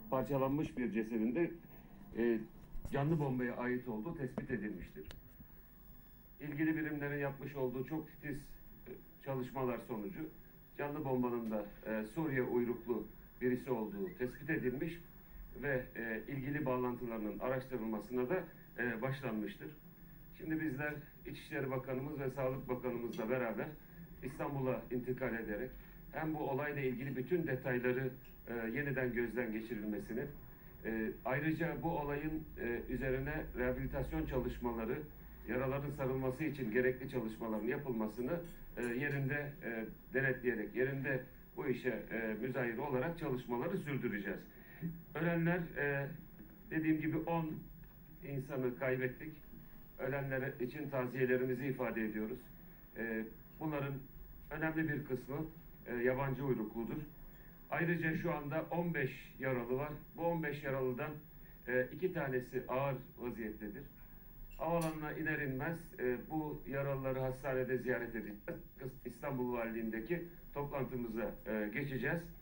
parçalanmış bir cesedinde canlı bombaya ait olduğu tespit edilmiştir. İlgili birimlerin yapmış olduğu çok titiz çalışmalar sonucu canlı bombanın da Suriye uyruklu birisi olduğu tespit edilmiş ve ilgili bağlantılarının araştırılmasına da başlanmıştır. Şimdi bizler İçişleri Bakanımız ve Sağlık Bakanımızla beraber İstanbul'a intikal ederek hem bu olayla ilgili bütün detayları yeniden gözden geçirilmesini, ayrıca bu olayın üzerine rehabilitasyon çalışmaları, yaraların sarılması için gerekli çalışmaların yapılmasını yerinde denetleyerek, yerinde bu işe müzahir olarak çalışmaları sürdüreceğiz. Ölenler, dediğim gibi 10 insanı kaybettik. Ölenler için taziyelerimizi ifade ediyoruz. Bunların önemli bir kısmı yabancı uyrukludur. Ayrıca şu anda 15 yaralı var. Bu 15 yaralıdan 2 tanesi ağır vaziyettedir. Havaalanına iner inmez bu yaralıları hastanede ziyaret edeceğiz. İstanbul Valiliğindeki toplantımıza geçeceğiz.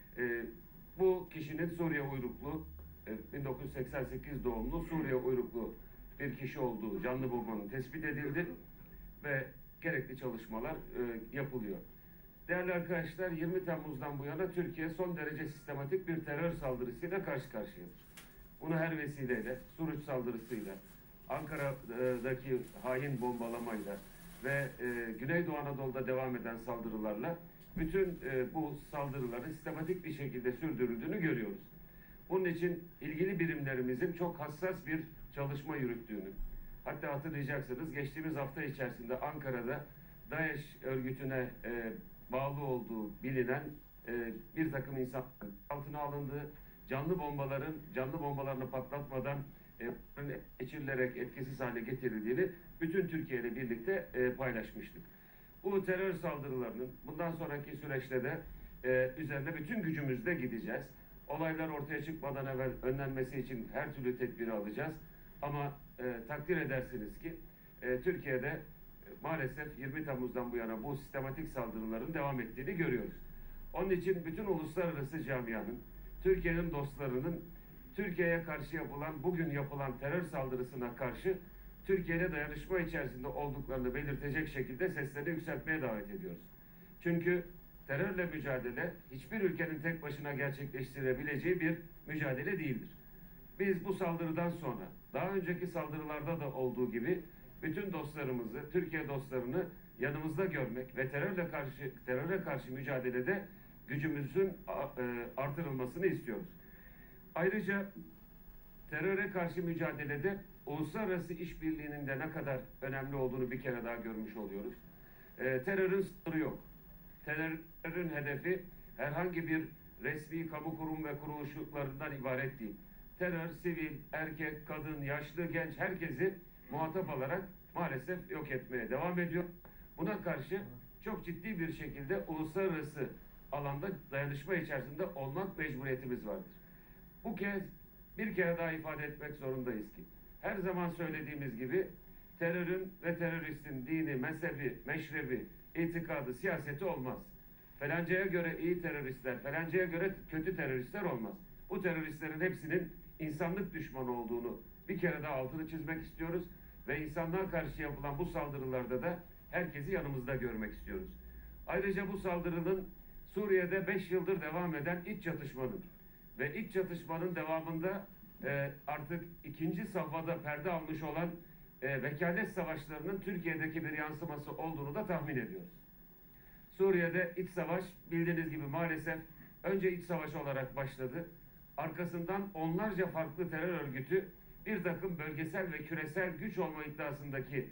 Bu kişinin Suriye uyruklu, 1988 doğumlu Suriye uyruklu bir kişi olduğu canlı bombanın tespit edildi ve gerekli çalışmalar yapılıyor. Değerli arkadaşlar, 20 Temmuz'dan bu yana Türkiye son derece sistematik bir terör saldırısıyla karşı karşıyadır. Bunu her vesileyle, Suruç saldırısıyla, Ankara'daki hain bombalamayla ve Güneydoğu Anadolu'da devam eden saldırılarla bütün bu saldırıların sistematik bir şekilde sürdürüldüğünü görüyoruz. Bunun için ilgili birimlerimizin çok hassas bir çalışma yürüttüğünü, hatta hatırlayacaksınız geçtiğimiz hafta içerisinde Ankara'da DAEŞ örgütüne bağlı olduğu bilinen bir takım insan altına alındığı, canlı bombalarını patlatmadan geçirilerek etkisiz hale getirildiğini bütün Türkiye ile birlikte paylaşmıştık. Bu terör saldırılarının bundan sonraki süreçte de üzerine bütün gücümüzle gideceğiz. Olaylar ortaya çıkmadan evvel önlenmesi için her türlü tedbiri alacağız. Ama takdir edersiniz ki Türkiye'de maalesef 20 Temmuz'dan bu yana bu sistematik saldırıların devam ettiğini görüyoruz. Onun için bütün uluslararası camianın, Türkiye'nin dostlarının Türkiye'ye karşı bugün yapılan terör saldırısına karşı Türkiye ile dayanışma içerisinde olduklarını belirtecek şekilde seslerini yükseltmeye davet ediyoruz. Çünkü terörle mücadele hiçbir ülkenin tek başına gerçekleştirebileceği bir mücadele değildir. Biz bu saldırıdan sonra daha önceki saldırılarda da olduğu gibi bütün dostlarımızı, Türkiye dostlarını yanımızda görmek ve teröre karşı mücadelede gücümüzün artırılmasını istiyoruz. Ayrıca teröre karşı mücadelede uluslararası işbirliğinin de ne kadar önemli olduğunu bir kere daha görmüş oluyoruz. Terörün sınırı yok. Terörün hedefi herhangi bir resmi kamu kurum ve kuruluşlarından ibaret değil. Terör, sivil, erkek, kadın, yaşlı, genç herkesi muhatap alarak maalesef yok etmeye devam ediyor. Buna karşı çok ciddi bir şekilde uluslararası alanda dayanışma içerisinde olmak mecburiyetimiz vardır. Bu kez bir kere daha ifade etmek zorundayız ki her zaman söylediğimiz gibi terörün ve teröristin dini, mezhebi, meşrebi, itikadı, siyaseti olmaz. Falancaya göre iyi teröristler, falancaya göre kötü teröristler olmaz. Bu teröristlerin hepsinin insanlık düşmanı olduğunu bir kere daha altını çizmek istiyoruz ve insanlığa karşı yapılan bu saldırılarda da herkesi yanımızda görmek istiyoruz. Ayrıca bu saldırının Suriye'de 5 yıldır devam eden iç çatışmanın ve iç çatışmanın devamında artık ikinci safhada perde almış olan vekalet savaşlarının Türkiye'deki bir yansıması olduğunu da tahmin ediyoruz. Suriye'de iç savaş bildiğiniz gibi maalesef önce iç savaş olarak başladı. Arkasından onlarca farklı terör örgütü bir takım bölgesel ve küresel güç olma iddiasındaki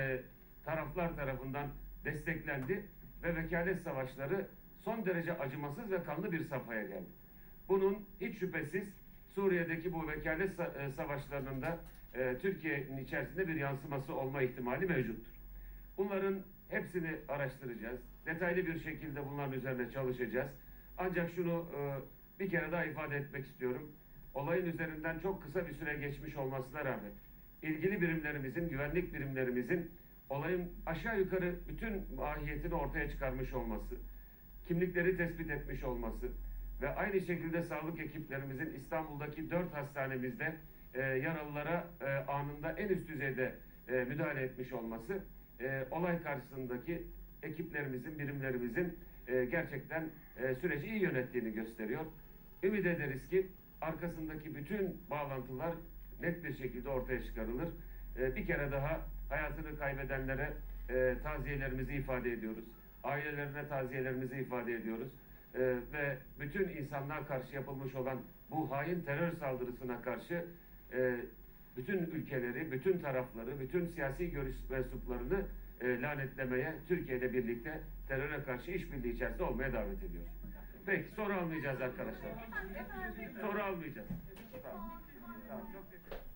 taraflar tarafından desteklendi ve vekalet savaşları son derece acımasız ve kanlı bir safhaya geldi. Bunun hiç şüphesiz Suriye'deki bu vekalet savaşlarının da Türkiye'nin içerisinde bir yansıması olma ihtimali mevcuttur. Bunların hepsini araştıracağız. Detaylı bir şekilde bunların üzerine çalışacağız. Ancak şunu bir kere daha ifade etmek istiyorum. Olayın üzerinden çok kısa bir süre geçmiş olmasına rağmen ilgili birimlerimizin, güvenlik birimlerimizin olayın aşağı yukarı bütün mahiyetini ortaya çıkarmış olması, kimlikleri tespit etmiş olması ve aynı şekilde sağlık ekiplerimizin İstanbul'daki 4 hastanemizde yaralılara anında en üst düzeyde müdahale etmiş olması olay karşısındaki ekiplerimizin, birimlerimizin gerçekten süreci iyi yönettiğini gösteriyor. Ümit ederiz ki arkasındaki bütün bağlantılar net bir şekilde ortaya çıkarılır. Bir kere daha hayatını kaybedenlere taziyelerimizi ifade ediyoruz. Ailelerine taziyelerimizi ifade ediyoruz. Ve bütün insanlığa karşı yapılmış olan bu hain terör saldırısına karşı bütün ülkeleri, bütün tarafları, bütün siyasi görüş mensuplarını lanetlemeye, Türkiye ile birlikte teröre karşı işbirliği içerisinde olmaya davet ediyoruz. Peki, soru almayacağız arkadaşlar. Soru almayacağız. Tamam. Tamam, çok teşekkür ederim.